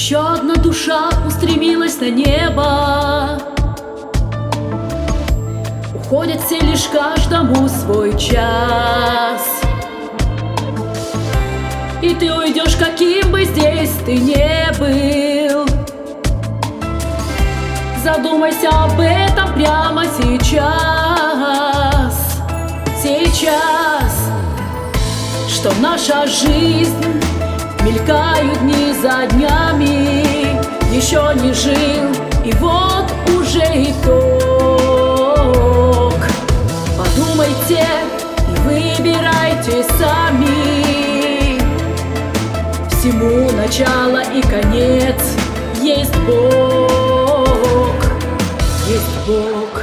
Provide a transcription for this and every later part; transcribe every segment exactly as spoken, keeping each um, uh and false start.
Еще одна душа устремилась на небо. Уходят все лишь каждому свой час. И ты уйдешь, каким бы здесь ты не был. Задумайся об этом прямо сейчас. Сейчас, что наша жизнь мелькают дни за днями. Еще не жил, и вот уже итог. Подумайте и выбирайте сами. Всему начало и конец. Есть Бог, есть Бог.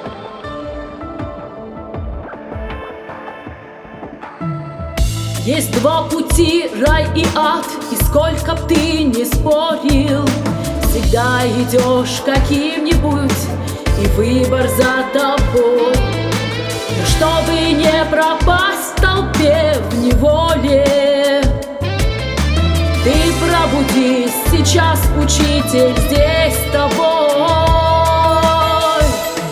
Есть два пути, рай и ад, и сколько б ты ни спорил, всегда идешь каким-нибудь, и выбор за тобой. Но чтобы не пропасть в толпе в неволе, ты пробудись, сейчас учитель здесь с тобой.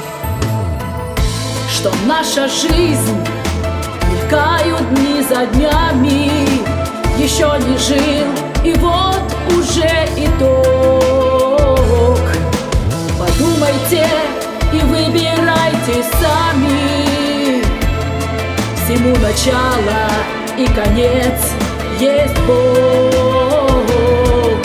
Что наша жизнь мелькают дни за днями. Еще не жил, и вот уже итог. Подумайте и выбирайте сами. Всему начало и конец. Есть Бог.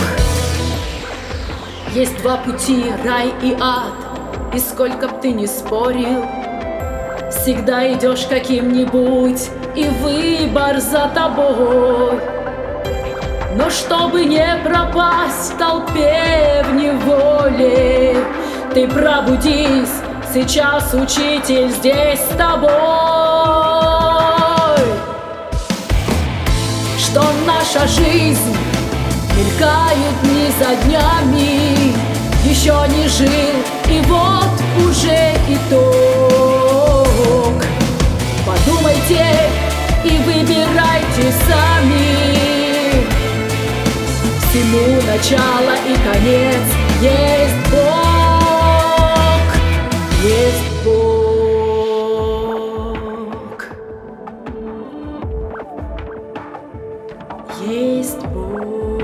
Есть два пути, рай и ад, и сколько б ты ни спорил, всегда идешь каким-нибудь, и выбор за тобой. Но чтобы не пропасть в толпе в неволе, ты пробудись, сейчас учитель здесь с тобой. Что наша жизнь мелькают дни за днями. Еще не жил, и вот уже итог. Подумайте и выбирайте сами. Всему начало и конец. Есть Бог, есть Бог, есть Бог.